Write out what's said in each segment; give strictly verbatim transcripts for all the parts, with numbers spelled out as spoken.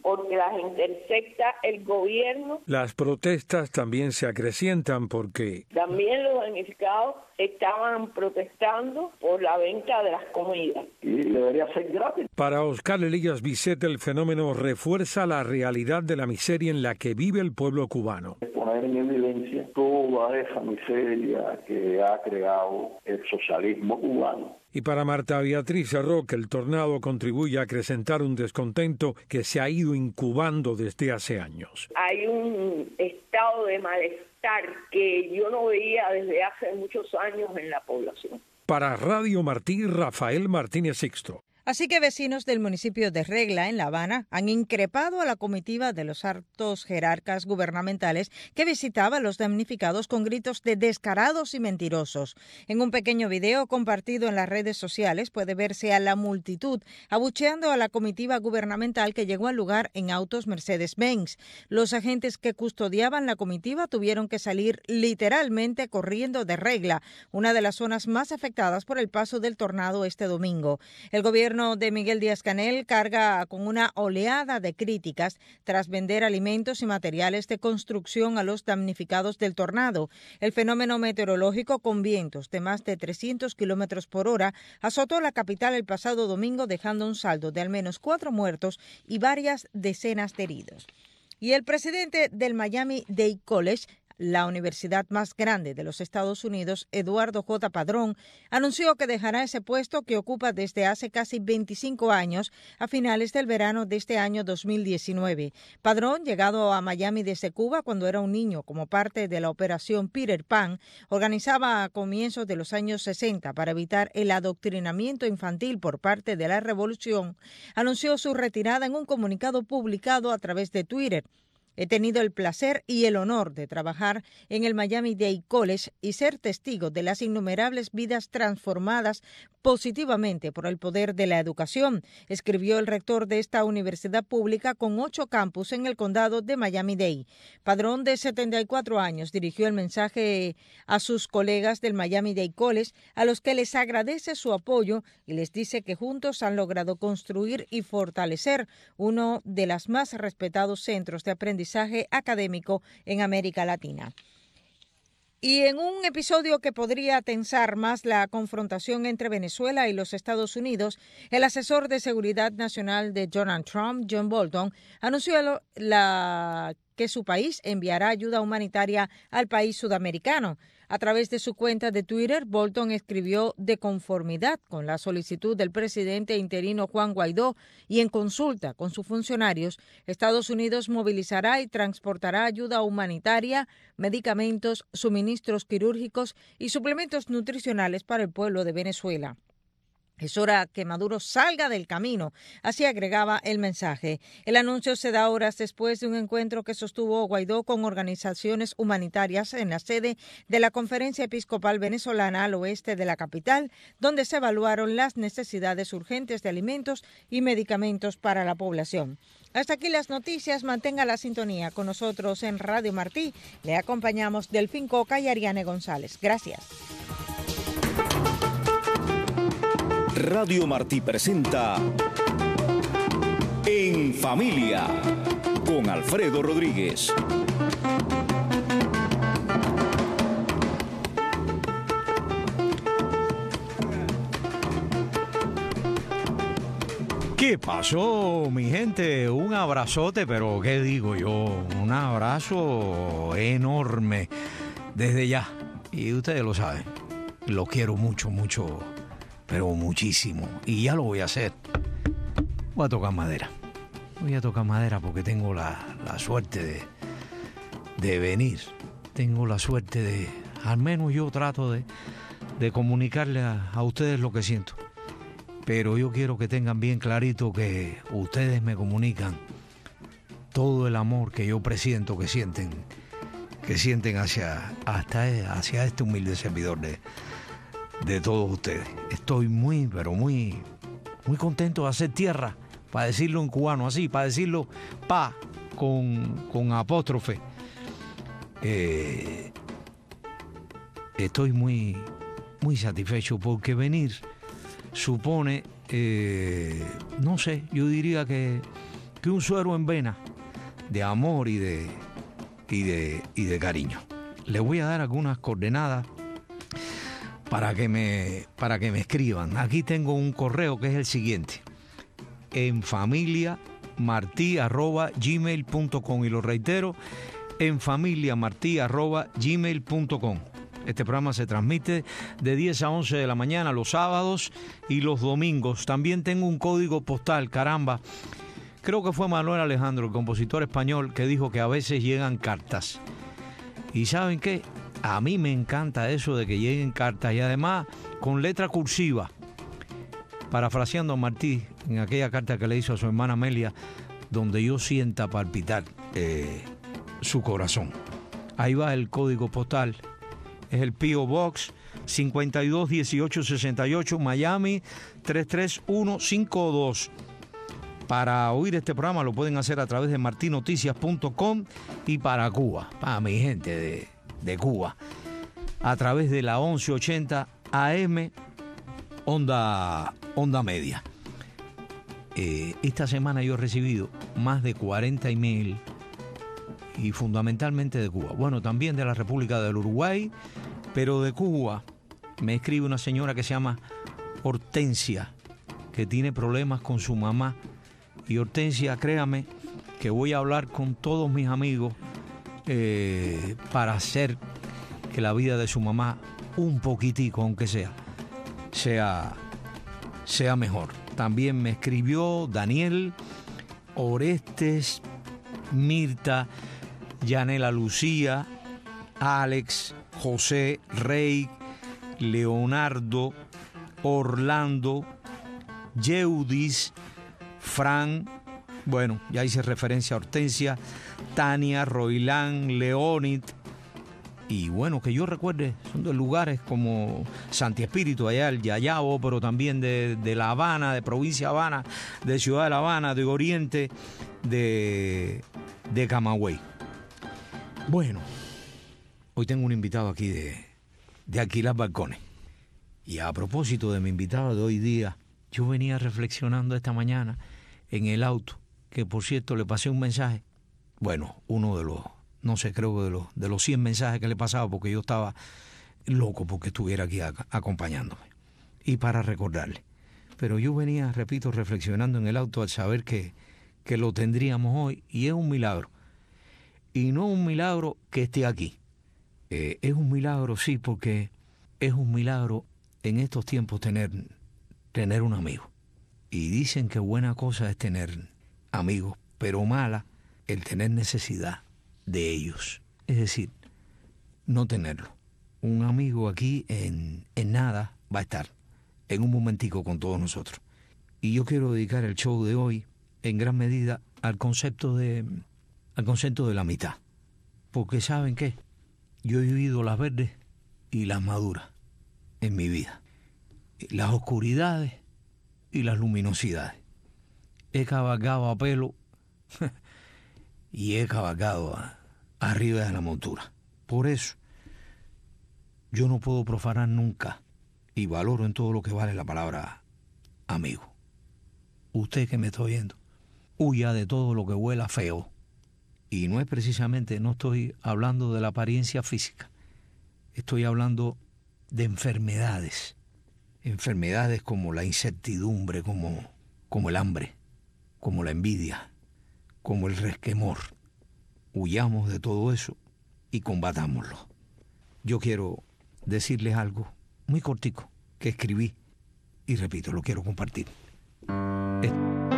porque las intercepta el gobierno. Las protestas también se acrecientan porque también los damnificados estaban protestando por la venta de las comidas. Y debería ser gratis. Para Oscar Elías Bicet, el fenómeno refuerza la realidad de la miseria en la que vive el pueblo cubano. Poner en evidencia toda esa miseria que ha creado el socialismo cubano. Y para Marta Beatriz cerró que el tornado contribuye a acrecentar un descontento que se ha ido incubando desde hace años. Hay un estado de malestar que yo no veía desde hace muchos años en la población. Para Radio Martí, Rafael Martínez Sixto. Así que vecinos del municipio de Regla, en La Habana, han increpado a la comitiva de los altos jerarcas gubernamentales que visitaba a los damnificados con gritos de descarados y mentirosos. En un pequeño video compartido en las redes sociales puede verse a la multitud abucheando a la comitiva gubernamental que llegó al lugar en autos Mercedes-Benz. Los agentes que custodiaban la comitiva tuvieron que salir literalmente corriendo de Regla, una de las zonas más afectadas por el paso del tornado este domingo. El gobierno de Miguel Díaz-Canel carga con una oleada de críticas tras vender alimentos y materiales de construcción a los damnificados del tornado. El fenómeno meteorológico con vientos de más de trescientos kilómetros por hora azotó la capital el pasado domingo, dejando un saldo de al menos cuatro muertos y varias decenas de heridos. Y el presidente del Miami-Dade College, la universidad más grande de los Estados Unidos, Eduardo J. Padrón, anunció que dejará ese puesto que ocupa desde hace casi veinticinco años a finales del verano de este año dos mil diecinueve. Padrón, llegado a Miami desde Cuba cuando era un niño como parte de la operación Peter Pan, organizaba a comienzos de los años sesenta para evitar el adoctrinamiento infantil por parte de la revolución, anunció su retirada en un comunicado publicado a través de Twitter. He tenido el placer y el honor de trabajar en el Miami-Dade College y ser testigo de las innumerables vidas transformadas positivamente por el poder de la educación, escribió el rector de esta universidad pública con ocho campus en el condado de Miami-Dade. Padrón, de setenta y cuatro años, dirigió el mensaje a sus colegas del Miami-Dade College, a los que les agradece su apoyo y les dice que juntos han logrado construir y fortalecer uno de los más respetados centros de aprendizaje académico en América Latina. Y en un episodio que podría tensar más la confrontación entre Venezuela y los Estados Unidos, el asesor de seguridad nacional de Donald Trump, John Bolton, anunció la, que su país enviará ayuda humanitaria al país sudamericano. A través de su cuenta de Twitter, Bolton escribió: de conformidad con la solicitud del presidente interino Juan Guaidó y en consulta con sus funcionarios, Estados Unidos movilizará y transportará ayuda humanitaria, medicamentos, suministros quirúrgicos y suplementos nutricionales para el pueblo de Venezuela. Es hora que Maduro salga del camino, así agregaba el mensaje. El anuncio se da horas después de un encuentro que sostuvo Guaidó con organizaciones humanitarias en la sede de la Conferencia Episcopal Venezolana al oeste de la capital, donde se evaluaron las necesidades urgentes de alimentos y medicamentos para la población. Hasta aquí las noticias. Mantenga la sintonía con nosotros en Radio Martí. Le acompañamos Delfín Coca y Ariane González. Gracias. Radio Martí presenta En Familia con Alfredo Rodríguez. ¿Qué pasó, mi gente? Un abrazote, pero ¿qué digo yo? Un abrazo enorme desde ya. Y ustedes lo saben, lo quiero mucho, mucho, pero muchísimo. Y ya lo voy a hacer. Voy a tocar madera. Voy a tocar madera porque tengo la, la suerte de, de venir. Tengo la suerte de, al menos yo trato de, de comunicarle a, a ustedes lo que siento. Pero yo quiero que tengan bien clarito que ustedes me comunican todo el amor que yo presiento que sienten, que sienten hacia, hasta, hacia este humilde servidor de, de todos ustedes. Estoy muy, pero muy, muy contento de hacer tierra, para decirlo en cubano así, para decirlo pa, con, con apóstrofe. Eh, estoy muy, muy satisfecho porque venir supone, eh, no sé, yo diría que que un suero en vena de amor y de, y de, y de cariño. Les voy a dar algunas coordenadas para que me, para que me escriban. Aquí tengo un correo que es el siguiente: en familia martí arroba gmail punto com, y lo reitero, en familia martí arroba gmail punto com. Este programa se transmite de diez a once de la mañana los sábados y los domingos. También tengo un código postal, caramba. Creo que fue Manuel Alejandro, el compositor español, que dijo que a veces llegan cartas. ¿Y saben qué? A mí me encanta eso de que lleguen cartas, y además con letra cursiva, parafraseando a Martí en aquella carta que le hizo a su hermana Amelia, donde yo sienta palpitar eh, su corazón. Ahí va el código postal. Es el P O Box cincuenta y dos dieciocho sesenta y ocho, Miami tres tres uno cinco dos. Para oír este programa lo pueden hacer a través de marti noticias punto com, y para Cuba, para mi gente de, de Cuba, a través de la once ochenta A M onda, onda media. Eh, esta semana yo he recibido más de cuarenta emails, y fundamentalmente de Cuba. Bueno, también de la República del Uruguay, pero de Cuba me escribe una señora que se llama Hortensia, que tiene problemas con su mamá. Y Hortensia, créame que voy a hablar con todos mis amigos eh, para hacer que la vida de su mamá, un poquitico, aunque sea, sea, sea mejor. También me escribió Daniel, Orestes, Mirta, Yanela Lucía, Alex, José, Rey, Leonardo, Orlando, Yeudis, Fran, bueno, ya hice referencia a Hortensia, Tania, Roilán, Leonid, y bueno, que yo recuerde, son de lugares como Santi Espíritu, allá el Yayabo, pero también de, de La Habana, de provincia Habana, de Ciudad de La Habana, de Oriente, de, de Camagüey. Bueno, hoy tengo un invitado aquí de, de Alquilar Balcones. Y a propósito de mi invitado de hoy día, yo venía reflexionando esta mañana en el auto, que por cierto le pasé un mensaje. Bueno, uno de los, no sé, creo que de los, de los cien mensajes que le pasaba, porque yo estaba loco porque estuviera aquí a, acompañándome. Y para recordarle. Pero yo venía, repito, reflexionando en el auto al saber que, que lo tendríamos hoy, y es un milagro. Y no un milagro que esté aquí. Eh, es un milagro, sí, porque es un milagro en estos tiempos tener, tener un amigo. Y dicen que buena cosa es tener amigos, pero mala el tener necesidad de ellos. Es decir, no tenerlo. Un amigo aquí en, en nada va a estar, en un momentico con todos nosotros. Y yo quiero dedicar el show de hoy en gran medida al concepto de, al concepto de la mitad. Porque ¿saben qué? Yo he vivido las verdes y las maduras en mi vida. Las oscuridades y las luminosidades. He cabalgado a pelo y he cabalgado a, arriba de la montura. Por eso yo no puedo profanar nunca, y valoro en todo lo que vale la palabra amigo. Usted que me está oyendo, huya de todo lo que huela feo. Y no es precisamente, no estoy hablando de la apariencia física, estoy hablando de enfermedades. Enfermedades como la incertidumbre, como, como el hambre, como la envidia, como el resquemor. Huyamos de todo eso y combatámoslo. Yo quiero decirles algo muy cortico que escribí y repito, lo quiero compartir. Es...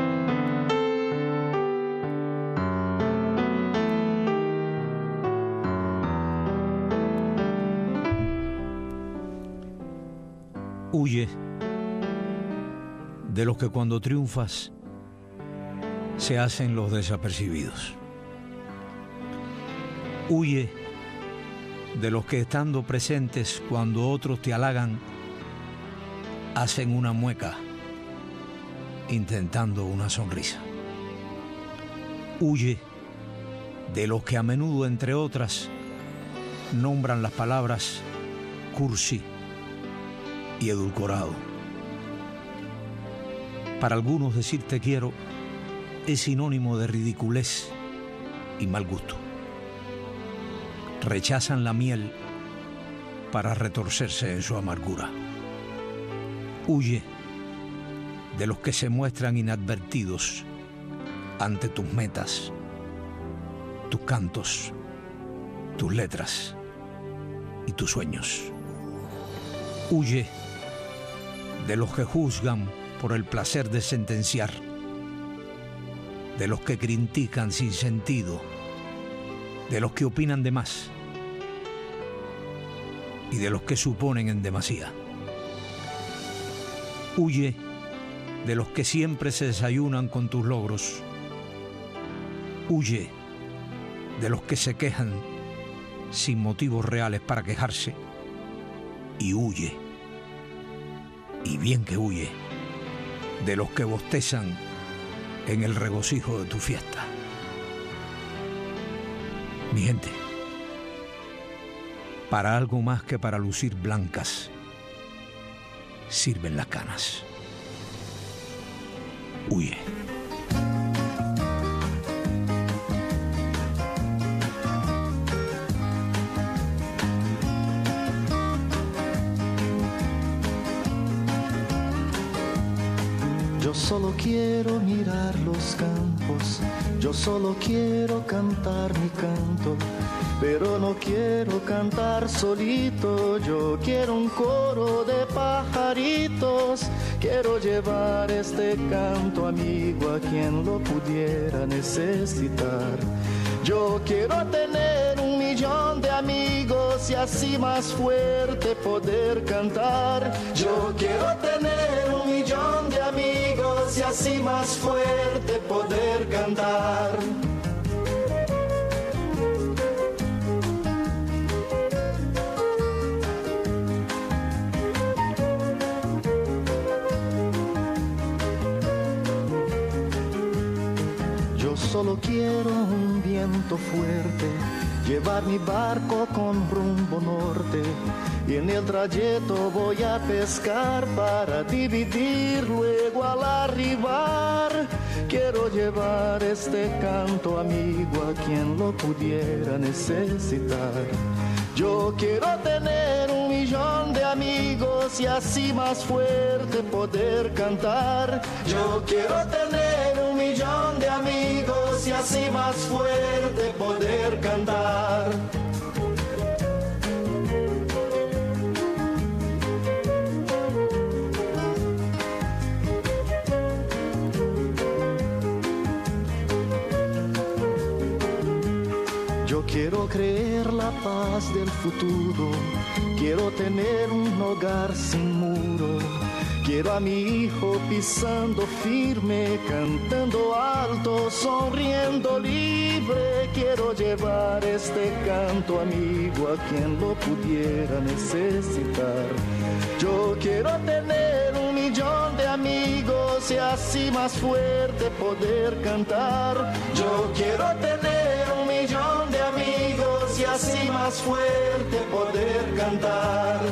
Huye de los que cuando triunfas se hacen los desapercibidos. Huye de los que estando presentes cuando otros te halagan hacen una mueca intentando una sonrisa. Huye de los que a menudo, entre otras, nombran las palabras cursi y edulcorado. Para algunos decir te quiero es sinónimo de ridiculez y mal gusto. Rechazan la miel para retorcerse en su amargura. Huye de los que se muestran inadvertidos ante tus metas, tus cantos, tus letras y tus sueños. Huye de los que juzgan por el placer de sentenciar, de los que critican sin sentido, de los que opinan de más y de los que suponen en demasía. Huye de los que siempre se desayunan con tus logros. Huye de los que se quejan sin motivos reales para quejarse. Y huye, y bien que huye, de los que bostezan en el regocijo de tu fiesta. Mi gente, para algo más que para lucir blancas, sirven las canas. Huye. Yo solo quiero mirar los campos, yo solo quiero cantar mi canto, pero no quiero cantar solito, yo quiero un coro de pajaritos, quiero llevar este canto amigo a quien lo pudiera necesitar. Yo quiero tener un millón de amigos y así más fuerte poder cantar. Yo quiero tener un millón de amigos y así más fuerte poder cantar. Yo solo quiero un viento fuerte, llevar mi barco con rumbo norte, y en el trayecto voy a pescar para dividir luego al arribar. Quiero llevar este canto amigo a quien lo pudiera necesitar. Yo quiero tener un millón de amigos y así más fuerte poder cantar. Yo quiero tener un millón de amigos y así más fuerte poder cantar. Yo quiero creer la paz del futuro, quiero tener un hogar sin muro, quiero a mi hijo pisando firme, cantando alto, sonriendo libre, quiero llevar este canto amigo a quien lo pudiera necesitar. Yo quiero tener un millón de amigos y así más fuerte poder cantar. Yo quiero tener un millón de amigos y así más fuerte poder cantar.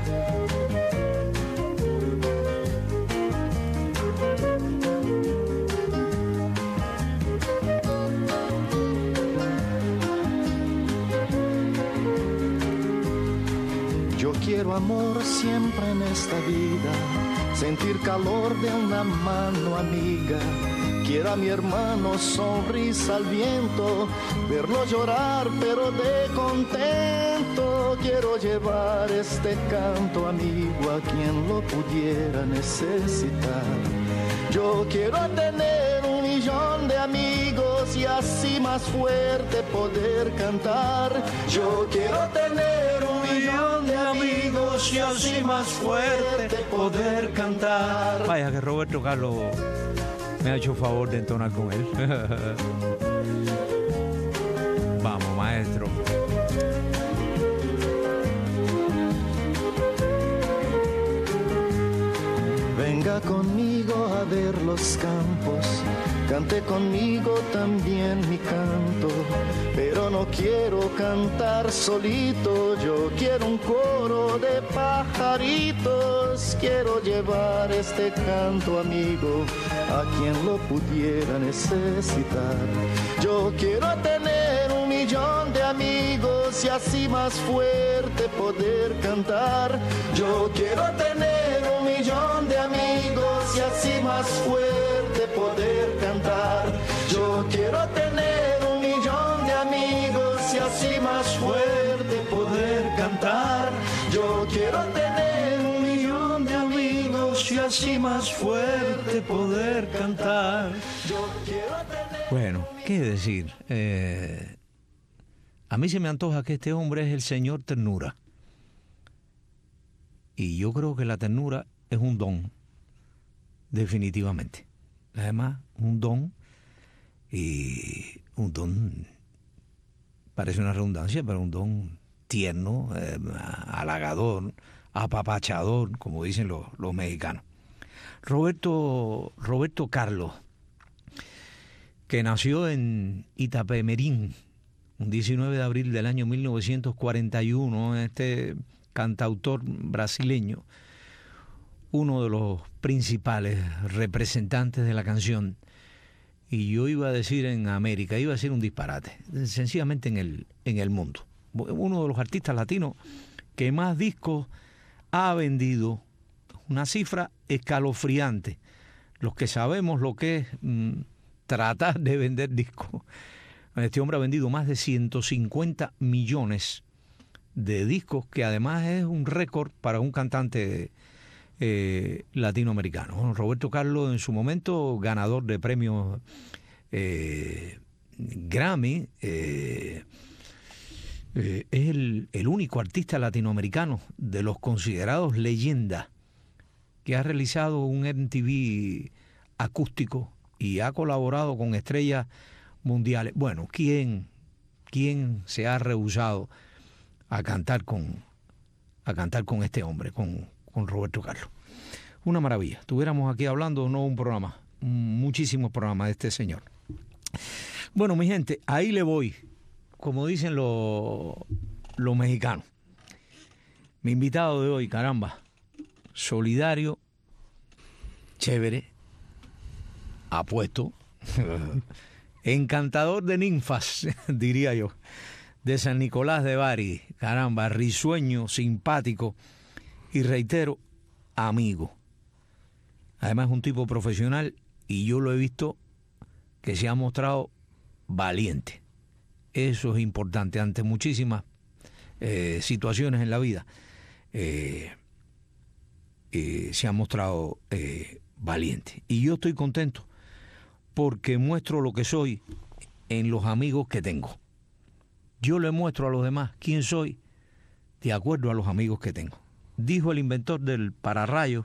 Yo quiero amor siempre en esta vida, sentir calor de una mano amiga. Quiero a mi hermano sonrisa al viento, verlo llorar pero de contento. Quiero llevar este canto amigo a quien lo pudiera necesitar. Yo quiero tener un millón de amigos y así más fuerte poder cantar. Yo quiero tener un millón de amigos y así más fuerte poder cantar. Vaya que Roberto Carlos me ha hecho favor de entonar con él. Vamos, maestro. Venga conmigo a ver los campos, cante conmigo también mi canto, pero no quiero cantar solito, yo quiero un coro de pajaritos, quiero llevar este canto amigo a quien lo pudiera necesitar. Yo quiero tener un millón de amigos y así más fuerte poder cantar. Yo quiero tener un millón de amigos y así más fuerte poder cantar. Yo quiero tener un millón de amigos y así más fuerte poder cantar. Yo quiero tener un millón de amigos y así más fuerte poder cantar. Yo quiero tener... Bueno, ¿qué decir? Eh, a mí se me antoja que este hombre es el señor ternura. Y yo creo que la ternura es un don, definitivamente. Además, un don, y un don, parece una redundancia, pero un don tierno, eh, halagador, apapachador, como dicen los, los mexicanos. Roberto, Roberto Carlos, que nació en Itapemerín, un diecinueve de abril del año mil novecientos cuarenta y uno, este cantautor brasileño, uno de los principales representantes de la canción, y yo iba a decir en América, iba a decir un disparate, sencillamente en el, en el mundo. Uno de los artistas latinos que más discos ha vendido, una cifra escalofriante. Los que sabemos lo que es mmm, tratar de vender discos. Este hombre ha vendido más de ciento cincuenta millones de discos, que además es un récord para un cantante eh, latinoamericano. Bueno, Roberto Carlos, en su momento ganador de premios eh, Grammy, eh, eh, es el, el único artista latinoamericano de los considerados leyendas que ha realizado un M T V acústico y ha colaborado con estrellas mundiales. Bueno, ¿quién, quién se ha rehusado a cantar con, a cantar con este hombre, con, con Roberto Carlos? Una maravilla. Estuviéramos aquí hablando, no un programa, muchísimos programas de este señor. Bueno, mi gente, ahí le voy, como dicen los, los mexicanos. Mi invitado de hoy, caramba, solidario, chévere, apuesto, encantador de ninfas, diría yo, de San Nicolás de Bari, caramba, risueño, simpático y, reitero, amigo. Además es un tipo profesional y yo lo he visto que se ha mostrado valiente. Eso es importante ante muchísimas eh, situaciones en la vida. Eh, eh, se ha mostrado eh, valiente. Y yo estoy contento porque muestro lo que soy en los amigos que tengo. Yo le muestro a los demás quién soy de acuerdo a los amigos que tengo. Dijo el inventor del pararrayo,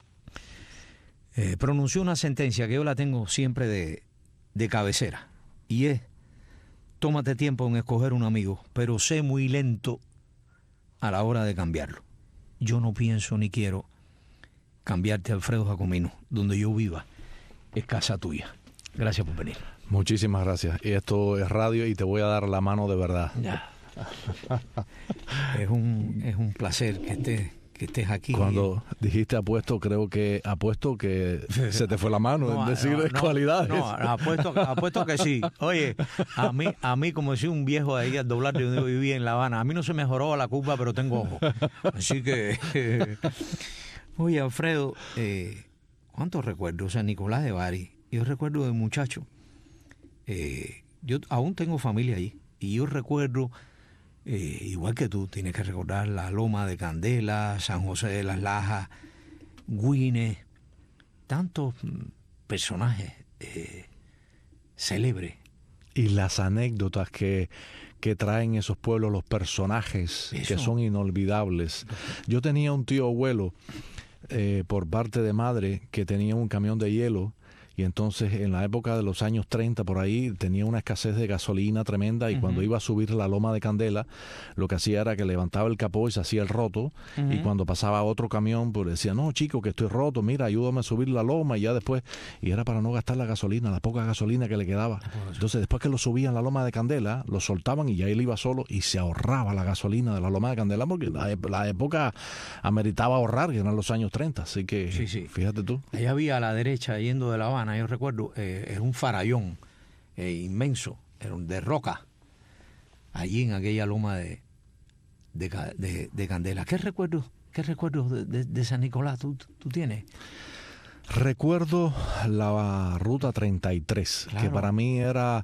eh, pronunció una sentencia que yo la tengo siempre de, de cabecera, y es: tómate tiempo en escoger un amigo, pero sé muy lento a la hora de cambiarlo. Yo no pienso ni quiero cambiarte, Alfredo Jacomino. Donde yo viva es casa tuya. Gracias por venir. Muchísimas gracias. Y esto es radio y te voy a dar la mano de verdad. Ya. Es un, es un placer que estés, que estés aquí. Cuando dijiste apuesto, creo que apuesto que se te fue la mano no, en decir no, no, cualidades. No, apuesto, apuesto que sí. Oye, a mí, a mí como decía un viejo ahí al doblar de donde yo vivía en La Habana, a mí no se me joró la culpa, pero tengo ojo. Así que... Eh, oye, Alfredo, eh, ¿cuántos recuerdos? San Nicolás de Bari. Yo recuerdo de muchacho. Eh, yo aún tengo familia allí. Y yo recuerdo... Eh, igual que tú, tienes que recordar la Loma de Candela, San José de las Lajas, Güines, tantos personajes eh, célebres. Y las anécdotas que, que traen esos pueblos, los personajes Eso. que son inolvidables. Yo tenía un tío abuelo, eh, por parte de madre, que tenía un camión de hielo, y entonces en la época de los años treinta por ahí tenía una escasez de gasolina tremenda y uh-huh. cuando iba a subir la loma de Candela, lo que hacía era que levantaba el capó y se hacía el roto uh-huh. y cuando pasaba otro camión pues decía, no chico, que estoy roto, mira, ayúdame a subir la loma y ya después, y era para no gastar la gasolina, la poca gasolina que le quedaba. Entonces después que lo subían la loma de Candela, lo soltaban y ya él iba solo y se ahorraba la gasolina de la loma de Candela porque la, la época ameritaba ahorrar, que eran los años treinta, así que sí, sí. fíjate tú. Ahí había a la derecha, yendo de La Habana, yo recuerdo, eh, era un farallón eh, inmenso, era un de roca, allí en aquella loma de, de, de, de Candela. ¿Qué recuerdos, qué recuerdos de, de, de San Nicolás tú, tú tienes? Recuerdo la ruta treinta y tres, claro. que para mí era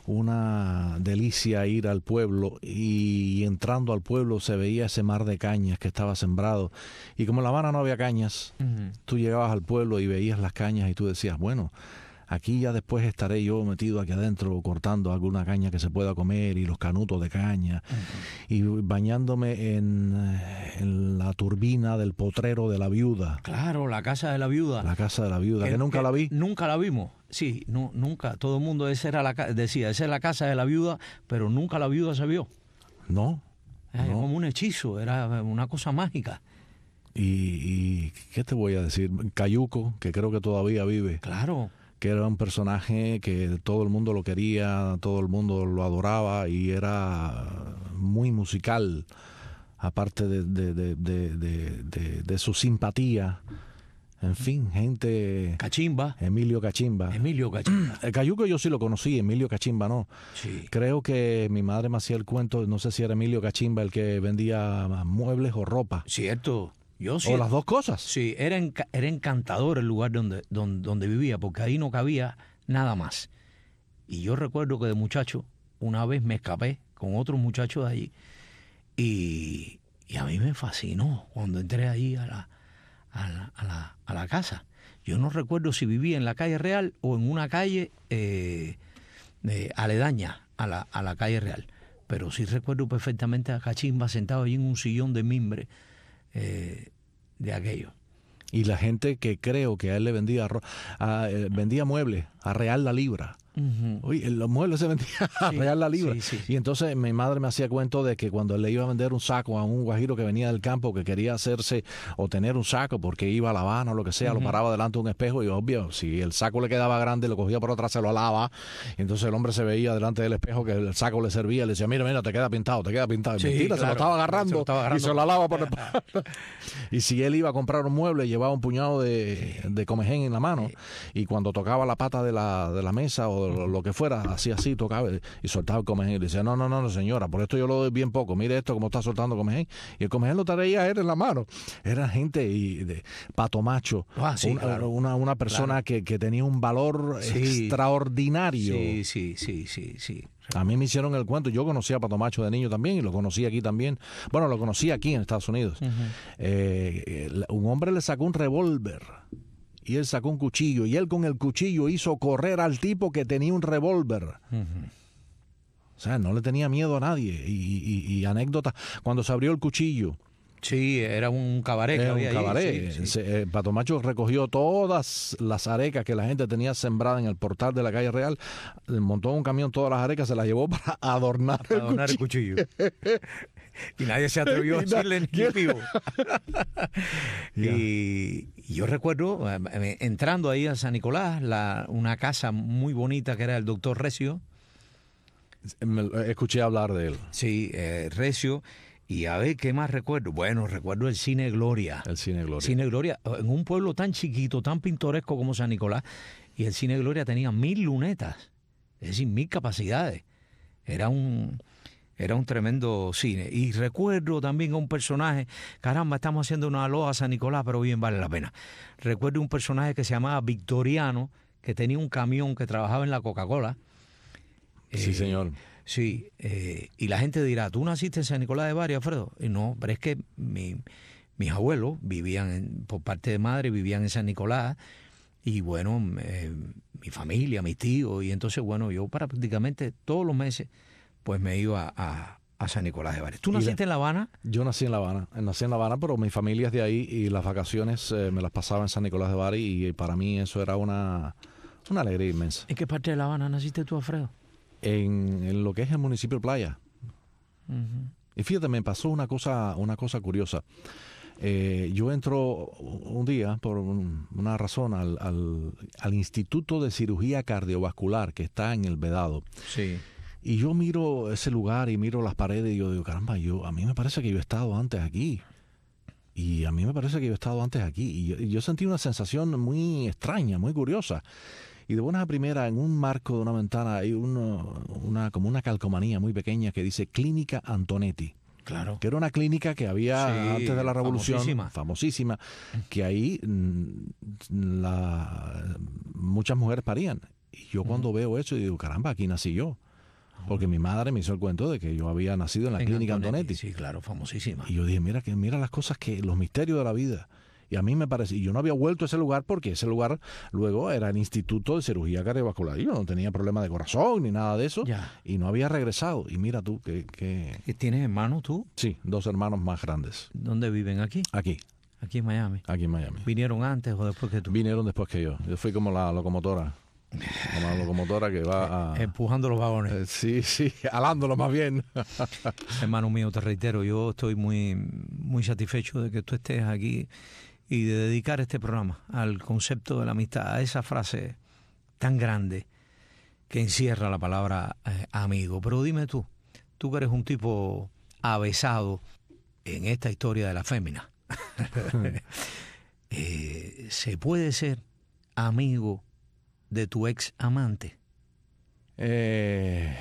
una delicia ir al pueblo, y entrando al pueblo se veía ese mar de cañas que estaba sembrado, y como en La Habana no había cañas, uh-huh. tú llegabas al pueblo y veías las cañas y tú decías, bueno, aquí ya después estaré yo metido aquí adentro cortando alguna caña que se pueda comer y los canutos de caña uh-huh. y bañándome en, en la turbina del potrero de la viuda. Claro, la casa de la viuda. La casa de la viuda, que, que nunca que, la vi. Nunca la vimos, sí, no, nunca. Todo el mundo esa era la, decía, esa es la casa de la viuda, pero nunca la viuda se vio. No. Era no. como un hechizo, era una cosa mágica. Y, y, ¿qué te voy a decir? Cayuco, que creo que todavía vive. Claro. Que era un personaje que todo el mundo lo quería, todo el mundo lo adoraba y era muy musical, aparte de, de, de, de, de, de, de su simpatía. En fin, gente... Cachimba. Emilio Cachimba. Emilio Cachimba. El Cayuco yo sí lo conocí, Emilio Cachimba no. Sí. Creo que mi madre me hacía el cuento, no sé si era Emilio Cachimba el que vendía muebles o ropa. Cierto. Yo sí, o las dos cosas. Sí, era, enca- era encantador el lugar donde, donde, donde vivía, porque ahí no cabía nada más. Y yo recuerdo que de muchacho, una vez me escapé con otros muchachos de allí, y, y a mí me fascinó cuando entré allí a la, a la, a la, a la casa. Yo no recuerdo si vivía en la calle Real o en una calle eh, eh, aledaña a la, a la calle Real, pero sí recuerdo perfectamente a Cachimba sentado allí en un sillón de mimbre, Eh, de aquello. Y la gente que creo que a él le vendía ro- a, eh, vendía muebles a real la libra. Uh-huh. Oye, los muebles se vendían a sí, real la libra. Sí, sí, sí. Y entonces mi madre me hacía cuento de que cuando él le iba a vender un saco a un guajiro que venía del campo, que quería hacerse o tener un saco porque iba a La Habana o lo que sea, uh-huh. lo paraba delante de un espejo y obvio, si el saco le quedaba grande, lo cogía por atrás, se lo alaba, y entonces el hombre se veía delante del espejo que el saco le servía, le decía, mira, mira, te queda pintado, te queda pintado. Sí, mentira, claro, se, lo estaba agarrando, se lo estaba agarrando y se lo alaba por la espalda. Y si él iba a comprar un mueble, llevaba un puñado de, sí. de comején en la mano, sí. y cuando tocaba la pata de la, de la mesa o uh-huh. lo que fuera, así así tocaba y soltaba el comején y le decía, no, no, no, señora, por esto yo lo doy bien poco, mire esto como está soltando comején, y el comején lo traía él en la mano. Era gente y de Pato Macho, ah, sí, una, claro. una, una persona claro. que, que tenía un valor sí. extraordinario. Sí, sí, sí, sí, sí. A mí me hicieron el cuento, yo conocí a Pato Macho de niño también y lo conocí aquí también, bueno, lo conocí aquí en Estados Unidos. Uh-huh. eh, un hombre le sacó un revólver y él sacó un cuchillo, y él con el cuchillo hizo correr al tipo que tenía un revólver. Uh-huh. O sea, no le tenía miedo a nadie. Y, y, y anécdota, cuando se abrió el cuchillo... Sí, era un cabaret. Era que había un cabaret. Ahí, sí, sí. Se, eh, Pato Macho recogió todas las arecas que la gente tenía sembradas en el portal de la calle Real, montó un camión todas las arecas, se las llevó para adornar, para el adornar cuchillo. el cuchillo. Y nadie se atrevió a decirle ni vivo. Y yo recuerdo eh, entrando ahí a San Nicolás, la, una casa muy bonita que era el doctor Recio. Escuché hablar de él. Sí, eh, Recio. Y a ver, ¿qué más recuerdo? Bueno, recuerdo el Cine Gloria. El Cine Gloria. Cine Gloria, en un pueblo tan chiquito, tan pintoresco como San Nicolás, y el Cine Gloria tenía mil lunetas, es decir, mil capacidades. Era un, era un tremendo cine. Y recuerdo también a un personaje, caramba, estamos haciendo una aloha a San Nicolás, pero bien vale la pena. Recuerdo un personaje que se llamaba Victoriano, que tenía un camión que trabajaba en la Coca-Cola. Sí, eh, señor. Sí, eh, y la gente dirá, ¿tú naciste en San Nicolás de Bari, Alfredo? Y no, pero es que mi, mis abuelos vivían, en, por parte de madre, vivían en San Nicolás, y bueno, eh, mi familia, mis tíos, y entonces, bueno, yo prácticamente todos los meses, pues me iba a, a San Nicolás de Bari. ¿Tú naciste la, en La Habana? Yo nací en La Habana, nací en La Habana, pero mi familia es de ahí, y las vacaciones eh, me las pasaba en San Nicolás de Bari, y para mí eso era una... una alegría inmensa. ¿En qué parte de La Habana naciste tú, Alfredo? En, en lo que es el municipio de Playa. Uh-huh. Y fíjate, me pasó una cosa, una cosa curiosa. Eh, yo entro un día, por un, una razón, al, al, al Instituto de Cirugía Cardiovascular que está en El Vedado. Sí. Y yo miro ese lugar y miro las paredes y yo digo, caramba, yo, a mí me parece que yo he estado antes aquí. Y a mí me parece que yo he estado antes aquí. Y yo, y yo sentí una sensación muy extraña, muy curiosa. Y de buenas a primeras, en un marco de una ventana hay una, una, como una calcomanía muy pequeña que dice Clínica Antonetti. Claro. Que era una clínica que había sí, antes de la Revolución, famosísima, famosísima que ahí la, muchas mujeres parían. Y yo cuando uh-huh. veo eso, digo, caramba, aquí nací yo. Porque mi madre me hizo el cuento de que yo había nacido en la en Clínica Antonetti. Antonetti. Sí, claro, famosísima. Y yo dije, mira, que mira las cosas, que los misterios de la vida. Y a mí me parece, y yo no había vuelto a ese lugar porque ese lugar luego era el Instituto de Cirugía Cardiovascular. Yo no tenía problema de corazón ni nada de eso. Ya. Y no había regresado. Y mira tú, que... que... ¿Tienes hermanos tú? Sí, dos hermanos más grandes. ¿Dónde viven? ¿Aquí? Aquí. Aquí en Miami. Aquí en Miami. ¿Vinieron antes o después que tú? Vinieron después que yo. Yo fui como la locomotora. Como la locomotora que va a... empujando los vagones. Eh, sí, sí, alándolo más bien. Hermano mío, te reitero, yo estoy muy, muy satisfecho de que tú estés aquí y de dedicar este programa al concepto de la amistad, a esa frase tan grande que encierra la palabra eh, amigo. Pero dime tú, tú que eres un tipo avesado en esta historia de la fémina, eh, ¿se puede ser amigo de tu ex amante? Eh,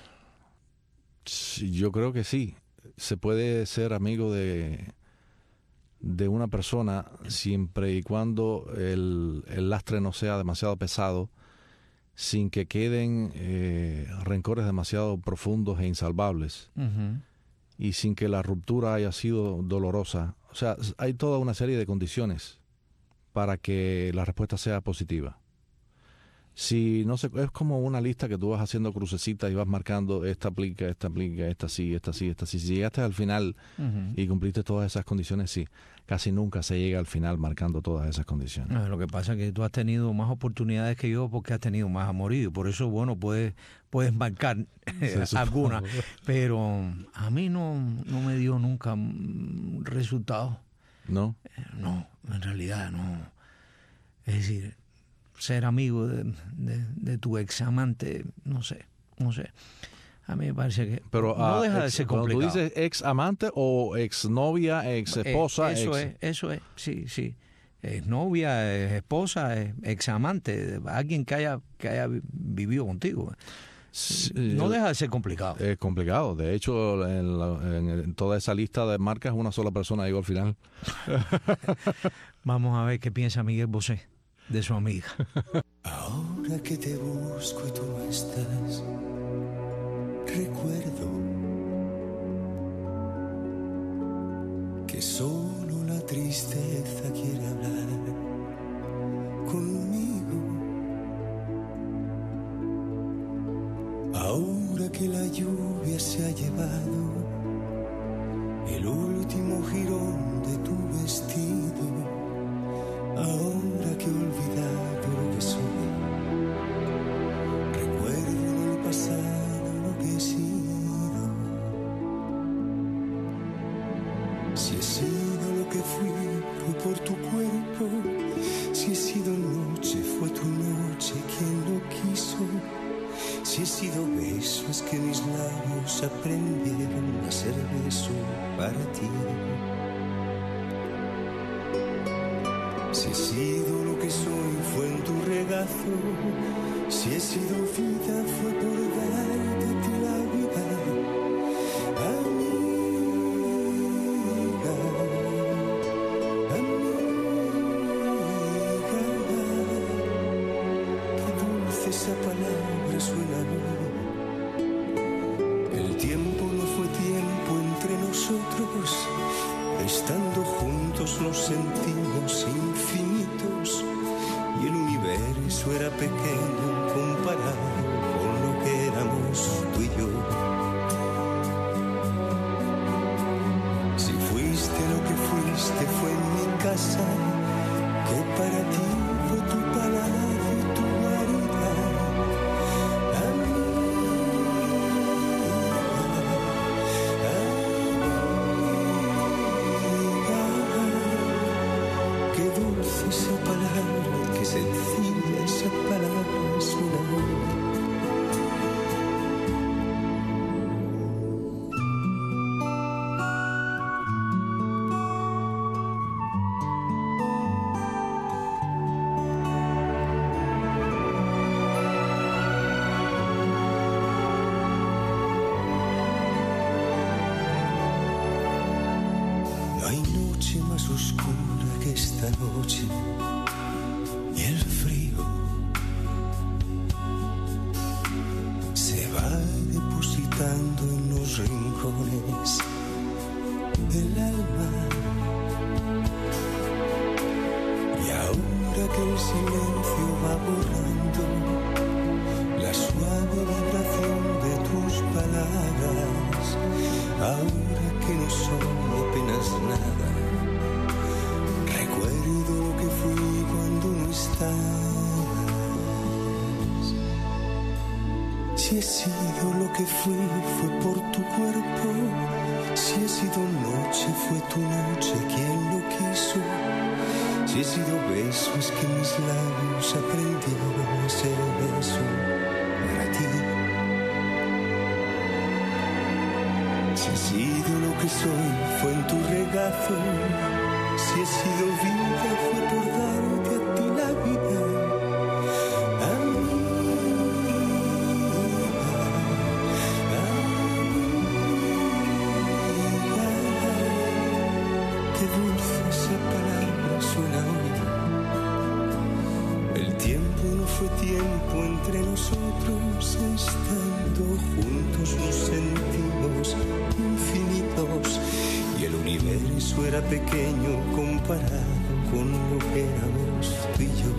yo creo que sí. Se puede ser amigo de, de una persona siempre y cuando el, el lastre no sea demasiado pesado, sin que queden eh, rencores demasiado profundos e insalvables, uh-huh. y sin que la ruptura haya sido dolorosa. O sea, hay toda una serie de condiciones para que la respuesta sea positiva. Si no sé, es como una lista que tú vas haciendo crucecitas y vas marcando esta aplica, esta aplica, esta sí, esta sí, esta sí. Si llegaste al final uh-huh. y cumpliste todas esas condiciones, sí. Casi nunca se llega al final marcando todas esas condiciones. No, lo que pasa es que tú has tenido más oportunidades que yo porque has tenido más amorío. Por eso, bueno, puedes, puedes marcar eh, algunas. Pero a mí no, no me dio nunca resultado. ¿No? Eh, no, en realidad no. Es decir, ser amigo de, de, de tu ex amante, no sé, no sé. A mí me parece que pero, no uh, deja ex, de ser complicado. ¿Tú dices ex amante o ex novia, ex esposa? Eh, eso ex... es, eso es, sí, sí. Ex novia, ex esposa, ex amante, alguien que haya, que haya vivido contigo. Sí, no deja de ser complicado. Es complicado. De hecho, en, la, en toda esa lista de marcas, una sola persona llegó al final. Vamos a ver qué piensa Miguel Bosé de su amiga. Ahora que te busco y tú no estás, recuerdo que solo la tristeza quiere hablar conmigo. Ahora que la lluvia se ha llevado el último jirón de tu vestido, ahora que he olvidado lo que soy, recuerdo en el pasado lo que he sido. Si he sido lo que fui, fue por tu cuerpo. Si he sido noche, fue tu noche quien lo quiso. Si he sido beso, es que mis labios aprendieron a ser beso para ti. Si he sido lo que soy, fue en tu regazo. Si he sido vida, fue por darte a ti la vida. Amiga, amiga, qué dulce esa palabra suena hoy. El tiempo no fue tiempo entre nosotros. Estando juntos nos sentimos infinitos y el universo era pequeño comparado con lo que éramos tú y yo. Si fuiste lo que fuiste fue en mi casa, que para ti fue tu palacio y tu guarida. noche más oscura que esta noche y el frío se va depositando en los rincones del alma. Y ahora que el silencio va borrando la suave vibración de tus palabras, ahora que no son apenas nada, recuerdo lo que fui cuando no estabas. Si he sido lo que fui, fue por tu cuerpo. Si he sido noche, fue tu noche quien lo quiso. Si he sido beso, es que mis labios aprendieron a ser beso para ti. Si he sido lo que soy, fue en tu regazo. Si he sido vida, fue por darte a ti la vida. Tiempo entre nosotros, estando juntos nos sentimos infinitos, y el universo era pequeño comparado con lo que éramos tú y yo.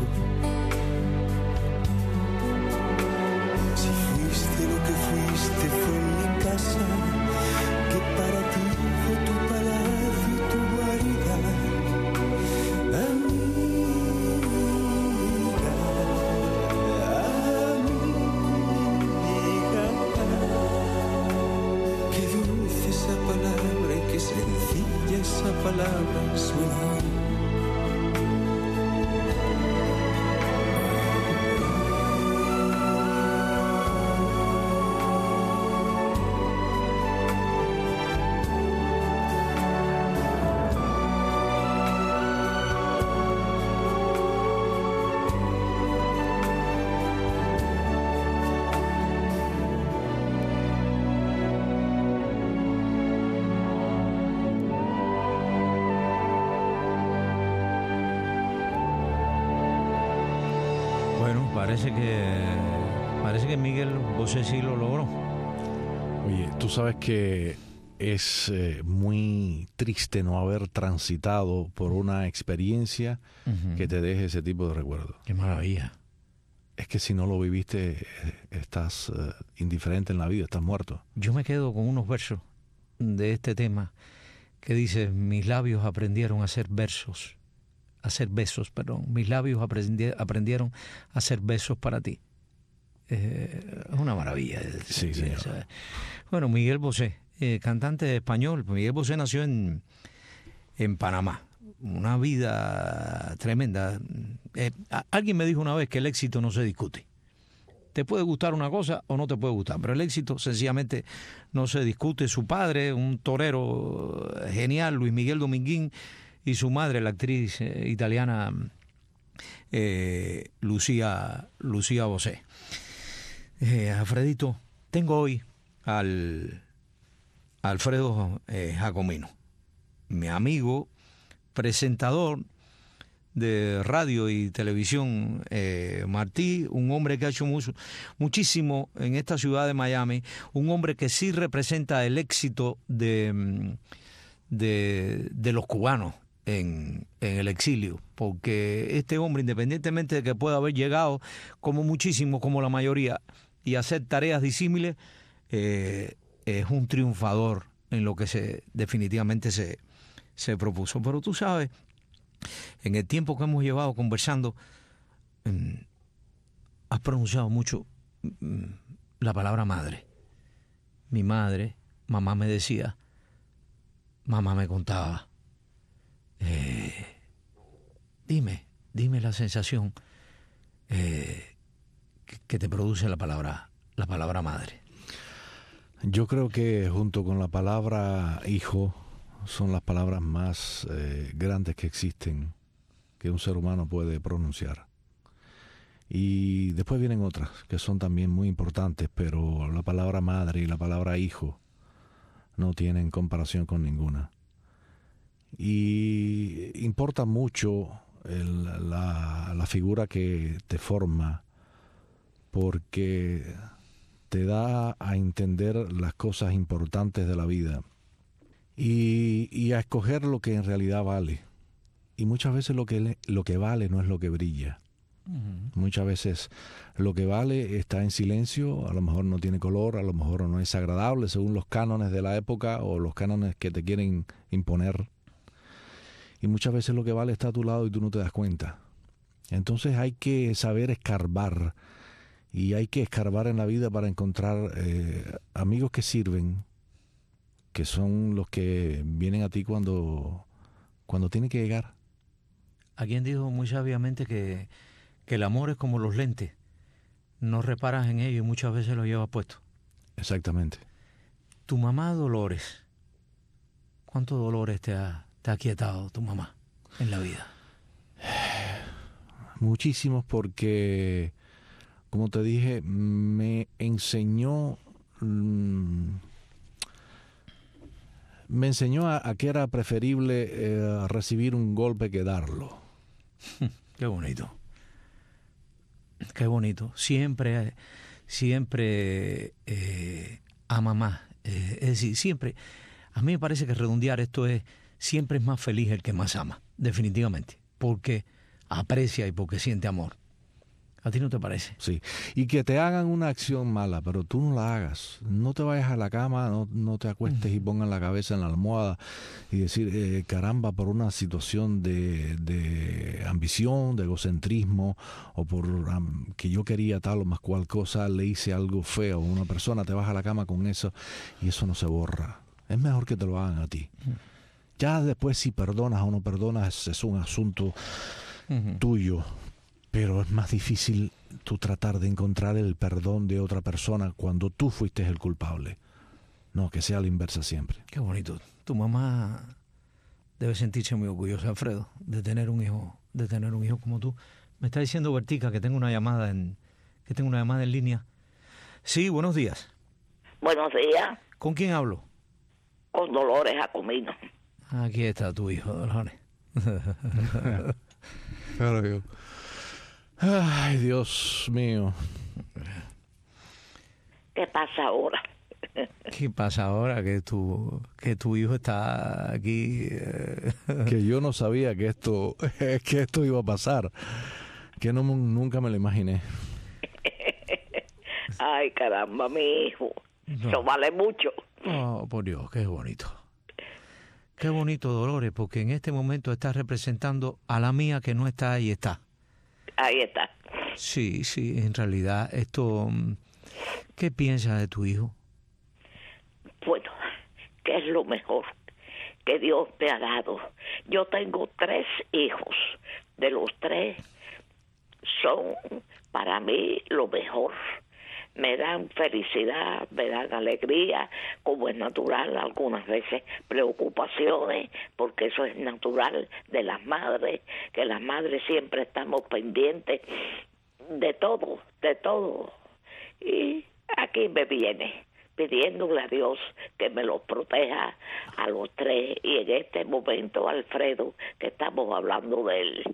Si fuiste lo que fuiste, fue en mi casa, que para ti fue tu palacio y tu guarida. Esa palabra suena hoy. Parece que parece que Miguel Bosé sí lo logró. Oye, tú sabes que es eh, muy triste no haber transitado por una experiencia uh-huh. que te deje ese tipo de recuerdos. Qué maravilla. Es que si no lo viviste, estás uh, indiferente en la vida, estás muerto. Yo me quedo con unos versos de este tema que dice: mis labios aprendieron a hacer versos. hacer besos, perdón. Mis labios aprendi- aprendieron a hacer besos para ti. Eh, es una maravilla. Sí, señor. ¿Sabes? Bueno, Miguel Bosé, eh, cantante español. Miguel Bosé nació en, en Panamá. Una vida tremenda. Eh, alguien me dijo una vez que el éxito no se discute. Te puede gustar una cosa o no te puede gustar, pero el éxito sencillamente no se discute. Su padre, un torero genial, Luis Miguel Dominguín, y su madre, la actriz eh, italiana eh, Lucía, Lucía Bosé. Eh, Alfredito, tengo hoy al Alfredo eh, Jacomino, mi amigo, presentador de radio y televisión eh, Martí, un hombre que ha hecho mucho, muchísimo en esta ciudad de Miami, un hombre que sí representa el éxito de, de, de los cubanos en, en el exilio, porque este hombre, independientemente de que pueda haber llegado, como muchísimos, como la mayoría, y hacer tareas disímiles, eh, es un triunfador en lo que se definitivamente se, se propuso. Pero tú sabes, en el tiempo que hemos llevado conversando, mmm, has pronunciado mucho mmm, la palabra madre. Mi madre, mamá me decía, mamá me contaba. Eh, dime, dime la sensación eh, que, que te produce la palabra, la palabra madre. Yo creo que junto con la palabra hijo son las palabras más eh, grandes que existen, que un ser humano puede pronunciar. Y después vienen otras que son también muy importantes, pero la palabra madre y la palabra hijo no tienen comparación con ninguna. Y importa mucho el, la, la figura que te forma, porque te da a entender las cosas importantes de la vida y, y a escoger lo que en realidad vale. Y muchas veces lo que, lo que vale no es lo que brilla. Uh-huh. Muchas veces lo que vale está en silencio, a lo mejor no tiene color, a lo mejor no es agradable según los cánones de la época o los cánones que te quieren imponer. Y muchas veces lo que vale está a tu lado y tú no te das cuenta. Entonces hay que saber escarbar, y hay que escarbar en la vida para encontrar eh, amigos que sirven, que son los que vienen a ti cuando, cuando tiene que llegar. Alguien dijo muy sabiamente que, que el amor es como los lentes. No reparas en ellos y muchas veces los llevas puestos. Exactamente. Tu mamá Dolores, ¿cuántos dolores te ha, te ha quietado tu mamá en la vida? Muchísimos, porque, como te dije, me enseñó... Mmm, me enseñó a, a que era preferible eh, recibir un golpe que darlo. Qué bonito. Qué bonito. Siempre, siempre eh, ama más. Eh, es decir, siempre, a mí me parece que redondear esto es, siempre es más feliz el que más ama, definitivamente, porque aprecia y porque siente amor. ¿A ti no te parece? Sí. Y que te hagan una acción mala, pero tú no la hagas. No te vayas a la cama, no, no te acuestes uh-huh. y pongas la cabeza en la almohada y decir, eh, caramba, por una situación de, de ambición, de egocentrismo, o por um, que yo quería tal o más cual cosa, le hice algo feo a una persona, te vas a la cama con eso y eso no se borra. Es mejor que te lo hagan a ti. Uh-huh. Ya después, si perdonas o no perdonas, es un asunto uh-huh. tuyo. Pero es más difícil tú tratar de encontrar el perdón de otra persona cuando tú fuiste el culpable. No, que sea la inversa siempre. Qué bonito. Tu mamá debe sentirse muy orgullosa, Alfredo, de tener un hijo, de tener un hijo como tú. Me está diciendo Bertica que tengo una llamada en, que tengo una llamada en línea. Sí, buenos días. Buenos días. ¿Con quién hablo? Con Dolores Acomino. Aquí está tu hijo, Dolores. Claro, yo. Ay, Dios mío. ¿Qué pasa ahora? ¿Qué pasa ahora que tu, que tu hijo está aquí? Eh... Que yo no sabía que esto, que esto iba a pasar. Que no, nunca me lo imaginé. Ay, caramba, mi hijo. No. Eso vale mucho. Oh, por Dios, qué bonito. Qué bonito, Dolores, porque en este momento estás representando a la mía que no está ahí está. Ahí está. Sí, sí, en realidad, esto, ¿qué piensas de tu hijo? Bueno, ¿qué es lo mejor que Dios te ha dado? Yo tengo tres hijos. De los tres, son para mí lo mejor. Me dan felicidad, me dan alegría, como es natural, algunas veces preocupaciones, porque eso es natural de las madres, que las madres siempre estamos pendientes de todo, de todo. Y aquí me viene pidiéndole a Dios que me los proteja a los tres, y en este momento, Alfredo, que estamos hablando de él.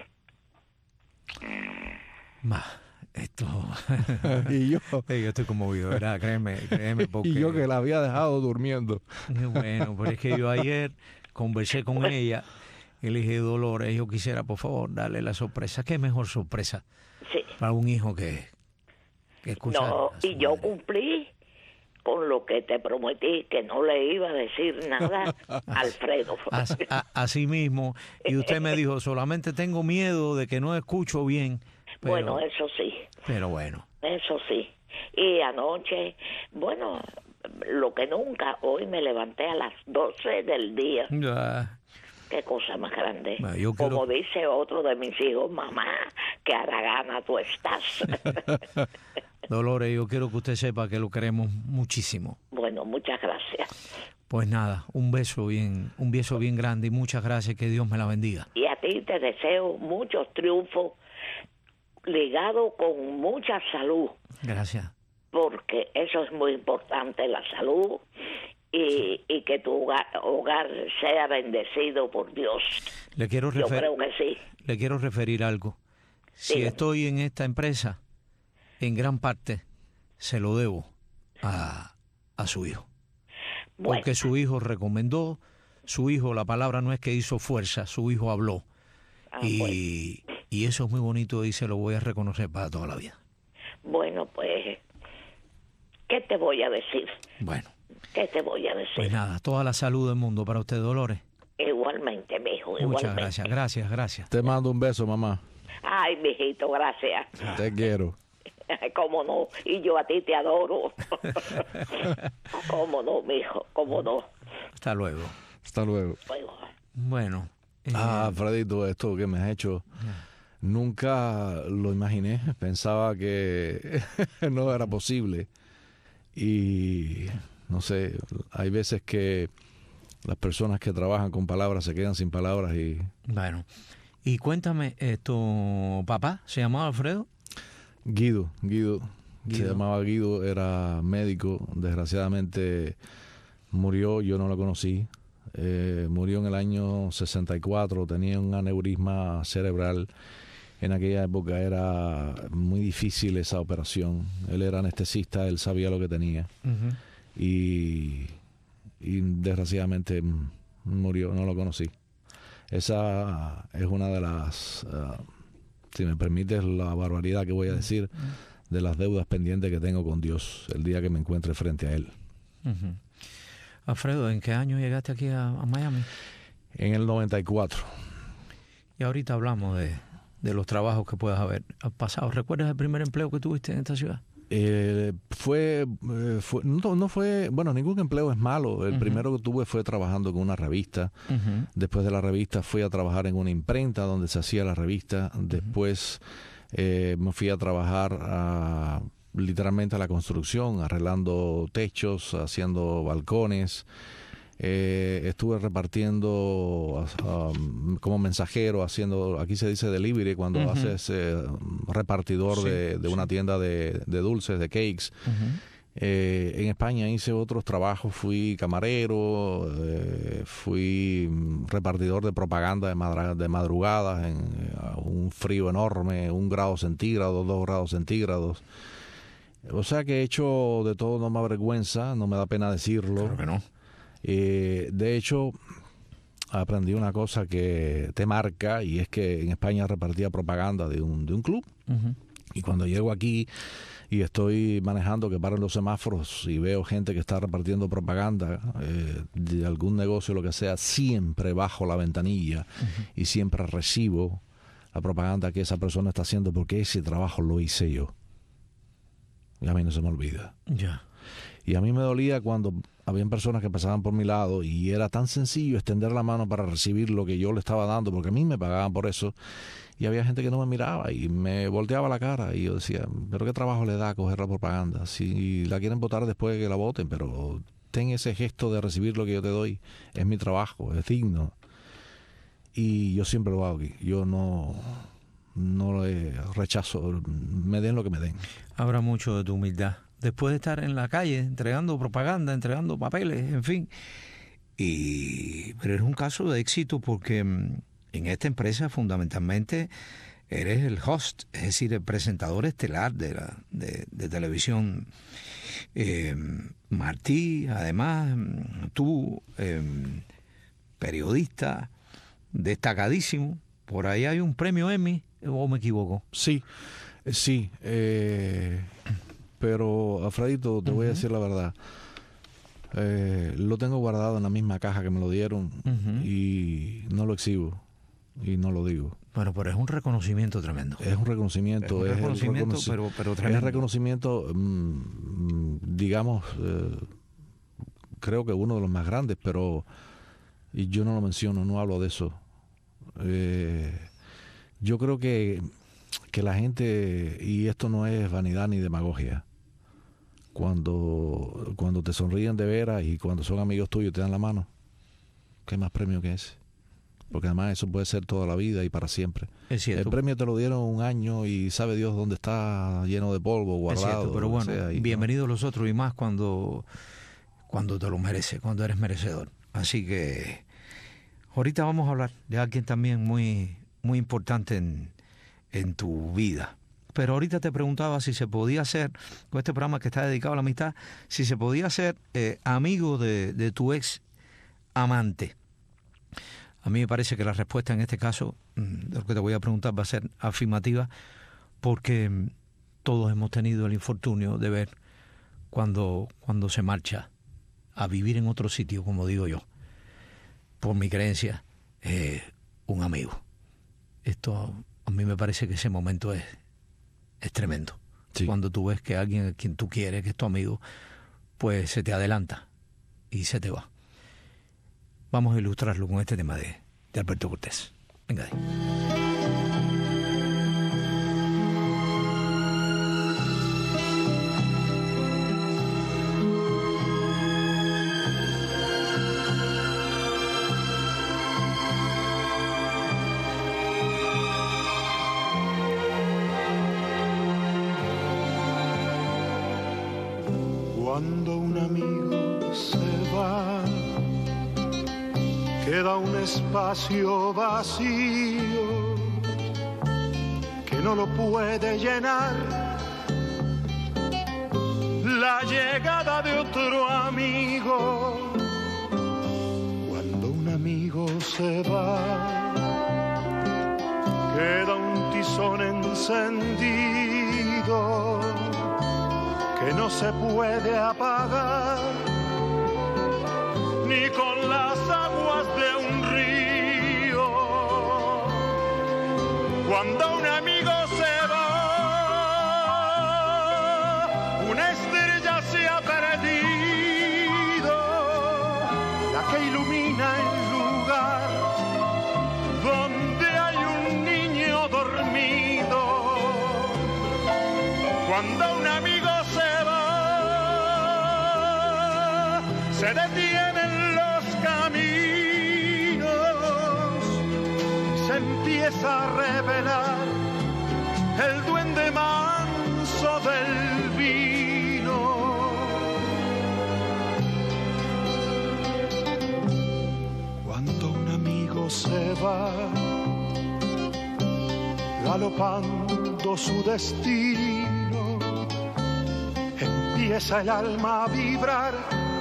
Ma. Esto y yo yo estoy conmovido, ¿verdad? Créeme, créeme porque... Y yo que la había dejado durmiendo. Bueno, pero es que yo ayer conversé con ella y le dije, Dolores, yo quisiera, por favor, darle la sorpresa. ¿Qué mejor sorpresa sí. para un hijo que, que escuchar? No, y yo cumplí con lo que te prometí, que no le iba a decir nada a Alfredo. Así, a, así mismo, y usted me dijo, solamente tengo miedo de que no escucho bien. Pero, bueno, eso sí. Pero bueno. Eso sí. Y anoche, bueno, lo que nunca, hoy me levanté a las doce del día. Ya. Qué cosa más grande. Bueno, yo Como quiero... dice otro de mis hijos, mamá, que haragana tú estás. Dolores, yo quiero que usted sepa que lo queremos muchísimo. Bueno, muchas gracias. Pues nada, un beso bien, un beso bien grande y muchas gracias, que Dios me la bendiga. Y a ti te deseo muchos triunfos, ligado con mucha salud. Gracias. Porque eso es muy importante, la salud, y, y que tu hogar, hogar sea bendecido por Dios. Le quiero Yo refer- creo que sí. Le quiero referir algo. Si Dígame. estoy en esta empresa, en gran parte se lo debo a, a su hijo. Bueno. Porque su hijo recomendó, su hijo, la palabra no es que hizo fuerza, su hijo habló. Ah, y, bueno. y eso es muy bonito y se lo voy a reconocer para toda la vida. Bueno, pues, ¿qué te voy a decir? Bueno, ¿Qué te voy a decir? pues nada, toda la salud del mundo para usted, Dolores. Igualmente, mijo, Muchas igualmente. gracias, gracias, gracias. Te mando un beso, mamá. Ay, mijito, gracias. Te quiero. Cómo no, y yo a ti te adoro. Cómo no, mijo, cómo no. Hasta luego. Hasta luego. Luego. Bueno. eh, Ah, Fredito, esto que me has hecho, nunca lo imaginé. Pensaba que no era posible. Y no sé, hay veces que las personas que trabajan con palabras se quedan sin palabras y... Bueno, y cuéntame, esto, papá, ¿se llamaba Alfredo? Guido, Guido, Guido. se llamaba Guido, era médico, desgraciadamente murió, yo no lo conocí, eh, murió en el año sesenta y cuatro, tenía un aneurisma cerebral, en aquella época era muy difícil esa operación, él era anestesista, él sabía lo que tenía Uh-huh. y, y desgraciadamente murió, no lo conocí. Esa es una de las... Uh, si me permites la barbaridad que voy a decir, de las deudas pendientes que tengo con Dios el día que me encuentre frente a Él. Uh-huh. Alfredo, ¿en qué año llegaste aquí a, a Miami? En el noventa y cuatro. Y ahorita hablamos de, de los trabajos que puedas haber pasado. ¿Recuerdas el primer empleo que tuviste en esta ciudad? Eh, fue, eh, fue no, no fue, bueno, ningún empleo es malo. El Uh-huh. primero que tuve fue trabajando con una revista. Uh-huh. Después de la revista fui a trabajar en una imprenta donde se hacía la revista. Después eh, me fui a trabajar a, literalmente a la construcción, arreglando techos, haciendo balcones. Eh, estuve repartiendo um, como mensajero, haciendo, aquí se dice delivery, cuando Uh-huh. haces eh, repartidor Sí, de, de una sí. tienda de, de dulces, de cakes. Uh-huh. Eh, en España hice otros trabajos, fui camarero, eh, fui repartidor de propaganda de, madra- de madrugadas en eh, un frío enorme, un grado centígrado, dos grados centígrados. O sea que he hecho de todo, no me avergüenza, no me da pena decirlo. Claro que no. Eh, de hecho, aprendí una cosa que te marca, y es que en España repartía propaganda de un, de un club. Uh-huh. Y cuando llego aquí y estoy manejando que paren los semáforos y veo gente que está repartiendo propaganda eh, de algún negocio, lo que sea, siempre bajo la ventanilla Uh-huh. y siempre recibo la propaganda que esa persona está haciendo, porque ese trabajo lo hice yo. Y a mí no se me olvida. Ya. Y a mí me dolía cuando habían personas que pasaban por mi lado y era tan sencillo extender la mano para recibir lo que yo le estaba dando, porque a mí me pagaban por eso, y había gente que no me miraba y me volteaba la cara y yo decía, pero qué trabajo le da coger la propaganda, si la quieren votar después de que la voten, pero ten ese gesto de recibir lo que yo te doy, es mi trabajo, es digno. Y yo siempre lo hago aquí, yo no, no le rechazo, me den lo que me den. Habla mucho de tu humildad. Después de estar en la calle entregando propaganda, entregando papeles, en fin. Y, pero es un caso de éxito porque mm, en esta empresa fundamentalmente eres el host, es decir, el presentador estelar de, la, de, de televisión. Eh, Martí, además, tú, eh, periodista destacadísimo, por ahí hay un premio Emmy, ¿o me equivoco? Sí, sí, eh, pero Alfredito, te uh-huh. voy a decir la verdad, eh, lo tengo guardado en la misma caja que me lo dieron uh-huh. y no lo exhibo y no lo digo. Bueno, pero es un reconocimiento tremendo. Es un reconocimiento. Es un reconocimiento, es el reconoci- pero, pero tremendo. Es reconocimiento, mmm, digamos, eh, creo que uno de los más grandes, pero y yo no lo menciono, no hablo de eso. Eh, yo creo que, que la gente, y esto no es vanidad ni demagogia, cuando, cuando te sonríen de veras y cuando son amigos tuyos te dan la mano, ¿qué más premio que ese? Porque además eso puede ser toda la vida y para siempre. Es cierto. El premio te lo dieron un año y sabe Dios dónde está, lleno de polvo, guardado. Es cierto, pero bueno, sea, y bienvenidos no. los otros y más cuando, cuando te lo mereces, cuando eres merecedor. Así que ahorita vamos a hablar de alguien también muy, muy importante en, en tu vida. Pero ahorita te preguntaba si se podía ser, con este programa que está dedicado a la amistad, si se podía ser eh, amigo de, de tu ex amante. A mí me parece que la respuesta en este caso, de lo que te voy a preguntar, va a ser afirmativa, porque todos hemos tenido el infortunio de ver cuando, cuando se marcha a vivir en otro sitio, como digo yo, por mi creencia, eh, un amigo. Esto a mí me parece que ese momento es Es tremendo. Sí. Cuando tú ves que alguien a quien tú quieres, que es tu amigo, pues se te adelanta y se te va. Vamos a ilustrarlo con este tema de, de Alberto Cortés. Venga ahí. Cuando un amigo se va, queda un espacio vacío que no lo puede llenar la llegada de otro amigo. Cuando un amigo se va, queda un tizón encendido que no se puede apagar ni con las aguas de un río. Cuando un amigo se va, una estrella se ha perdido, la que ilumina el lugar donde hay un niño dormido. Cuando un amigo se detienen los caminos, se empieza a revelar el duende manso del vino. Cuando un amigo se va, galopando su destino, empieza el alma a vibrar,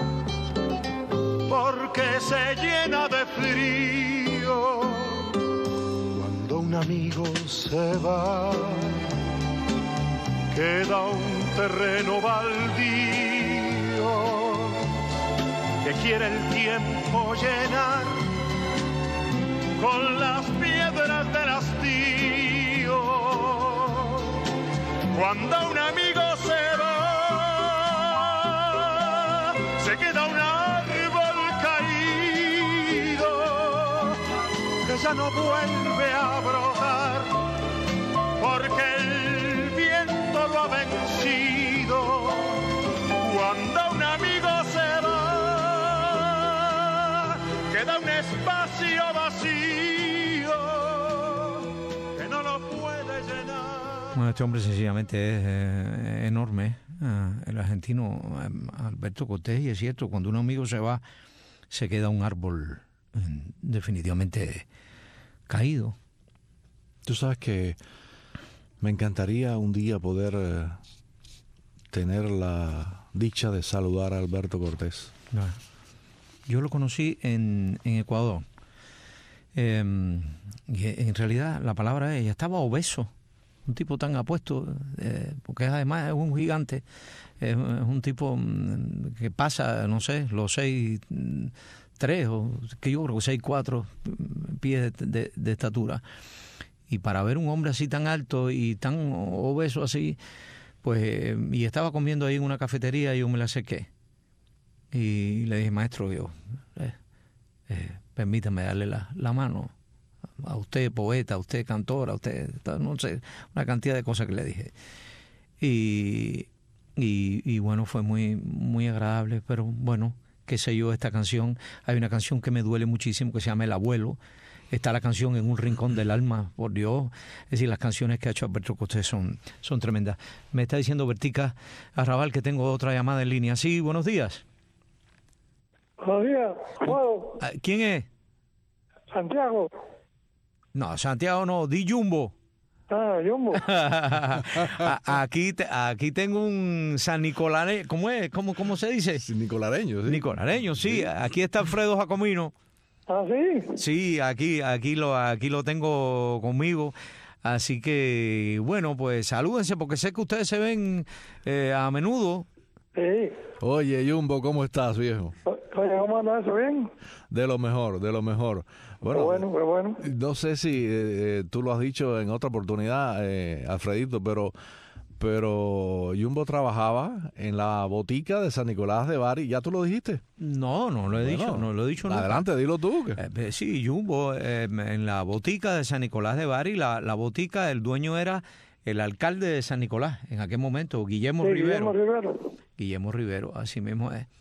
porque se llena de frío. Cuando un amigo se va, queda un terreno baldío que quiere el tiempo llenar con las piedras del hastío. Cuando un amigo se va, se queda un ya no vuelve a brotar, porque el viento lo ha vencido. Cuando un amigo se va, queda un espacio vacío que no lo puede llenar. Bueno, este hombre sencillamente es eh, enorme, eh, el argentino eh, Alberto Cortés, y es cierto, cuando un amigo se va, se queda un árbol eh, definitivamente caído. Tú sabes que me encantaría un día poder eh, tener la dicha de saludar a Alberto Cortés. Yo lo conocí en, en Ecuador. Eh, y en realidad la palabra es, estaba obeso, un tipo tan apuesto, eh, porque además es un gigante, es, es un tipo que pasa, no sé, los seis... tres, o que yo creo que seis, cuatro pies de, de, de estatura. Y para ver un hombre así tan alto y tan obeso así, pues, y estaba comiendo ahí en una cafetería y yo me la acerqué. Y le dije, maestro, yo, eh, eh, permítame darle la, la mano a usted, poeta, a usted, cantora, a usted, no sé, una cantidad de cosas que le dije. Y, y, y bueno, fue muy, muy agradable, pero bueno, qué sé yo, esta canción, hay una canción que me duele muchísimo que se llama El Abuelo. Está la canción En un rincón del alma, por Dios. Es decir, las canciones que ha hecho Alberto Cortés son, son tremendas. Me está diciendo Bertica Arrabal que tengo otra llamada en línea. Sí, buenos días. Buenos días. ¿Puedo? ¿Quién es? Santiago. No, Santiago no, di Jumbo. Ah, Jumbo. aquí, te, aquí tengo un San Nicolareño. ¿Cómo es? ¿Cómo, cómo se dice? Nicolareño, sí. Nicolareño, sí. sí. Aquí está Alfredo Jacomino. ¿Ah, sí? Sí, aquí, aquí, lo, aquí lo tengo conmigo. Así que, bueno, pues salúdense porque sé que ustedes se ven eh, a menudo. Sí. Oye, Jumbo, ¿cómo estás, viejo? Oye, ¿cómo andas eso? ¿Bien? De lo mejor, de lo mejor. Bueno, qué bueno, qué bueno. No sé si eh, tú lo has dicho en otra oportunidad, eh, Alfredito, pero pero Jumbo trabajaba en la botica de San Nicolás de Bari. ¿Ya tú lo dijiste? No, no lo he bueno, dicho, no lo he dicho nunca. Adelante, dilo tú. Eh, sí, Jumbo, eh, en la botica de San Nicolás de Bari, la, la botica, el dueño era el alcalde de San Nicolás en aquel momento, Guillermo sí, Rivero. Guillermo Rivero. Guillermo Rivero, así mismo es.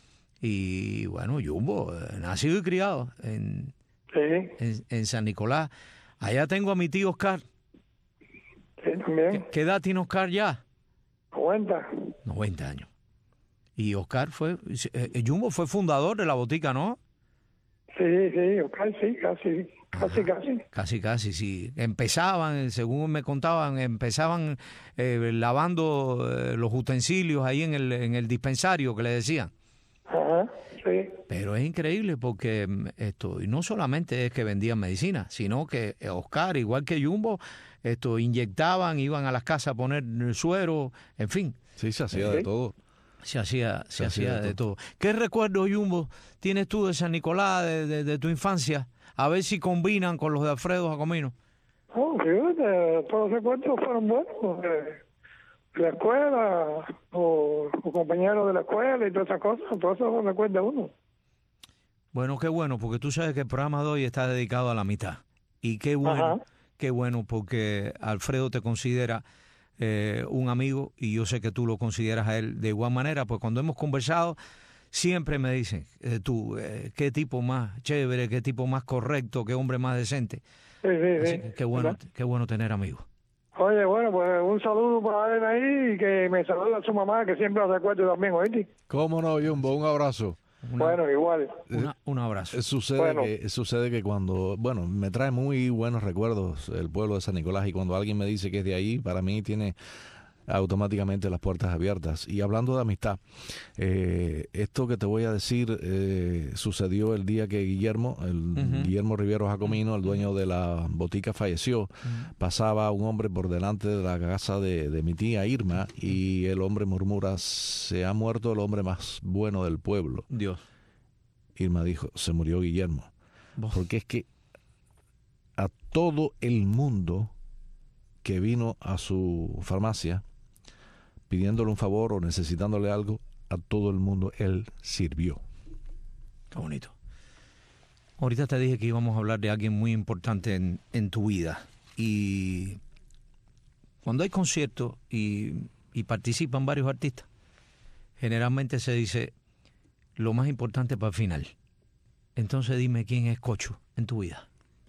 Y bueno, Jumbo, eh, nacido y criado en, sí. en, en San Nicolás. Allá tengo a mi tío Oscar. Sí, también. ¿Qué, qué edad tiene Oscar ya? noventa. noventa años. Y Oscar fue, eh, Jumbo fue fundador de la botica, ¿no? Sí, sí, Oscar sí, casi, casi, Ajá. casi. Casi, casi, sí. Empezaban, según me contaban, empezaban eh, lavando eh, los utensilios ahí en el, en el dispensario que le decían. Ajá, sí. Pero es increíble porque esto, y no solamente es que vendían medicina, sino que Oscar, igual que Jumbo, esto inyectaban, iban a las casas a poner suero, en fin. Sí, se hacía ¿Sí? de todo. Se hacía, se, se hacía, hacía de, de todo. todo. ¿Qué recuerdo, Jumbo, tienes tú de San Nicolás, de, de, de tu infancia? A ver si combinan con los de Alfredo Jacomino. Oh, fíjate, todos los recuerdos fueron buenos. Eh, la escuela, o, o compañeros de la escuela y todas esas cosas, todo eso lo recuerda uno. Bueno, qué bueno, porque tú sabes que el programa de hoy está dedicado a la mitad. Y qué bueno, Ajá. qué bueno, porque Alfredo te considera eh, un amigo y yo sé que tú lo consideras a él de igual manera, pues cuando hemos conversado siempre me dicen, eh, tú, eh, qué tipo más chévere, qué tipo más correcto, qué hombre más decente. Sí, sí, Así sí. que qué bueno, qué bueno tener amigos. Oye, bueno, pues un saludo para él ahí y que me saluda a su mamá, que siempre lo recuerdo también, ¿oíste? ¿Cómo no, Jumbo? Un abrazo. Una, bueno, igual. Una, un abrazo. Sucede, bueno. que, sucede que cuando, bueno, me trae muy buenos recuerdos el pueblo de San Nicolás y cuando alguien me dice que es de ahí, para mí tiene automáticamente las puertas abiertas. Y hablando de amistad, eh, esto que te voy a decir eh, sucedió el día que Guillermo, el uh-huh. Guillermo Rivero Jacomino, el dueño de la botica, falleció. Uh-huh. Pasaba un hombre por delante de la casa de, de mi tía Irma y el hombre murmura, se ha muerto el hombre más bueno del pueblo. Dios. Irma dijo, se murió Guillermo. ¿Vos? Porque es que a todo el mundo que vino a su farmacia pidiéndole un favor o necesitándole algo, a todo el mundo él sirvió. Qué bonito. Ahorita te dije que íbamos a hablar de alguien muy importante en, en tu vida. Y cuando hay conciertos y, y participan varios artistas, generalmente se dice lo más importante para el final. Entonces dime quién es Cocho en tu vida.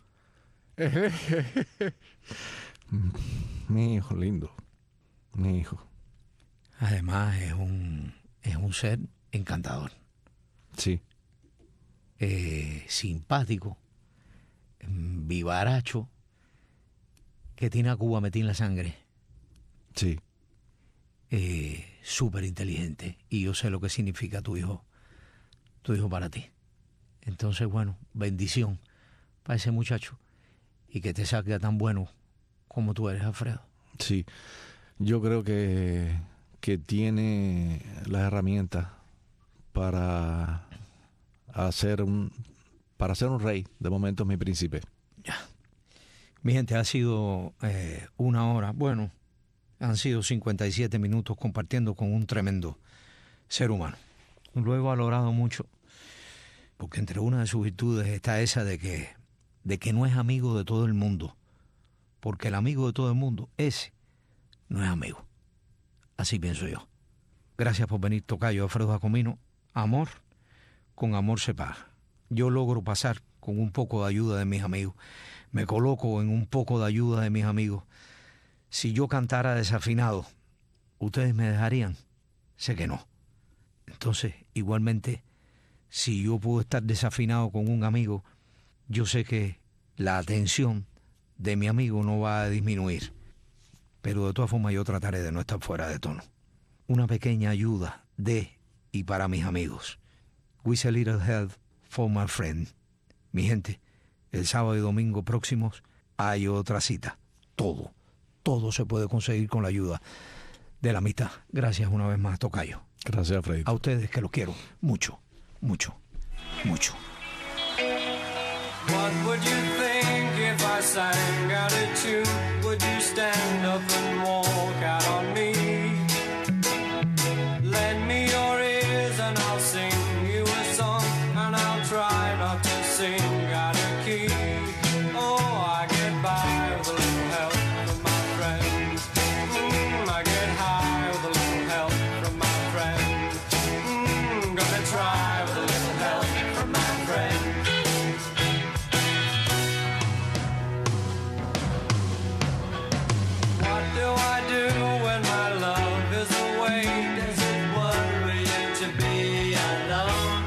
Mi hijo lindo. Mi hijo. Además es un es un ser encantador. Sí. Eh, simpático, vivaracho, que tiene a Cuba metida en la sangre. Sí. Eh, súper inteligente. Y yo sé lo que significa tu hijo, tu hijo para ti. Entonces, bueno, bendición para ese muchacho y que te salga tan bueno como tú eres, Alfredo. Sí. Yo creo que que tiene las herramientas para hacer un para ser un rey. De momento es mi príncipe. Ya. Mi gente, ha sido eh, una hora, bueno, han sido cincuenta y siete minutos compartiendo con un tremendo ser humano. Luego ha logrado mucho, porque entre una de sus virtudes está esa de que, de que no es amigo de todo el mundo, porque el amigo de todo el mundo, ese, no es amigo. Así pienso yo. Gracias por venir, tocayo Alfredo Jacomino. Amor, con amor se paga. Yo logro pasar con un poco de ayuda de mis amigos. Me coloco en un poco de ayuda de mis amigos. Si yo cantara desafinado, ¿ustedes me dejarían? Sé que no. Entonces, igualmente, si yo puedo estar desafinado con un amigo, yo sé que la atención de mi amigo no va a disminuir. Pero de todas formas yo trataré de no estar fuera de tono. Una pequeña ayuda de y para mis amigos. With a little help for my friend. Mi gente, el sábado y domingo próximos hay otra cita. Todo, todo se puede conseguir con la ayuda de la amistad. Gracias una vez más, tocayo. Gracias, Freddy. A ustedes, que los quiero mucho, mucho, mucho. What would you think if I sang out a tune? Would you stand up and walk out on me? Lend me your ears and I'll sing you a song, and I'll try not to sing out of key. Oh, I get by with a little help from my friends. Mm, I get high with a little help from my friends. Mm, gonna try with a little help from my friends. What do I do when my love is away? Does it worry you to be alone?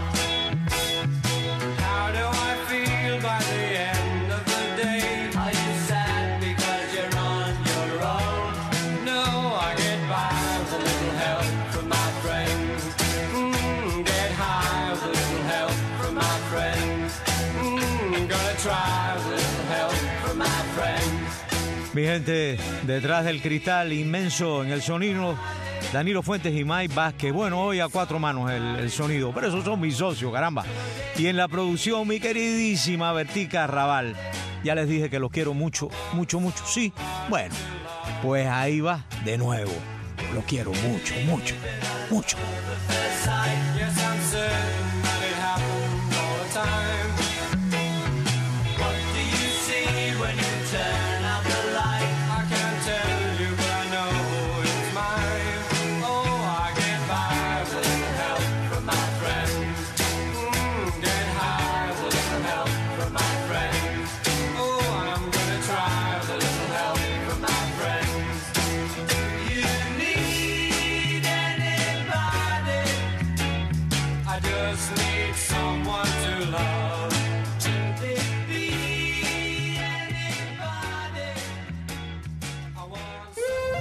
How do I feel by the end of the day? Are you sad because you're on your own? No, I get by with a little help from my friends. Mm, get high with a little help from my friends. Mm, gonna try with a little help from my friends. Mi gente, detrás del cristal inmenso en el sonido, Danilo Fuentes y Mike Vázquez. Bueno, hoy a cuatro manos el, el sonido, pero esos son mis socios, caramba. Y en la producción, mi queridísima Bertica Raval. Ya les dije que los quiero mucho, mucho, mucho. Sí, bueno, pues ahí va de nuevo. Los quiero mucho, mucho, mucho. Yes, I'm certain that it happens all the time. What do you see when you turn out the light? I can't tell you, but I know it's mine. Oh, I get by with a little help from my friends. Mm, get high with a little help from my friends. Oh, I'm gonna try with a little help from my friends. You need anybody? I just need someone to love. Could it be anybody? I want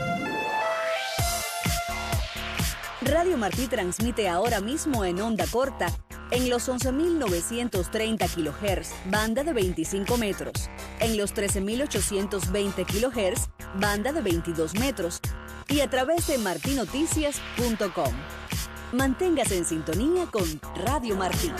Radio Martí transmite ahora mismo en onda corta en los once mil novecientos treinta kilohertz, banda de veinticinco metros, en los trece mil ochocientos veinte kilohertz, banda de veintidós metros, y a través de martinoticias punto com. Manténgase en sintonía con Radio Martí.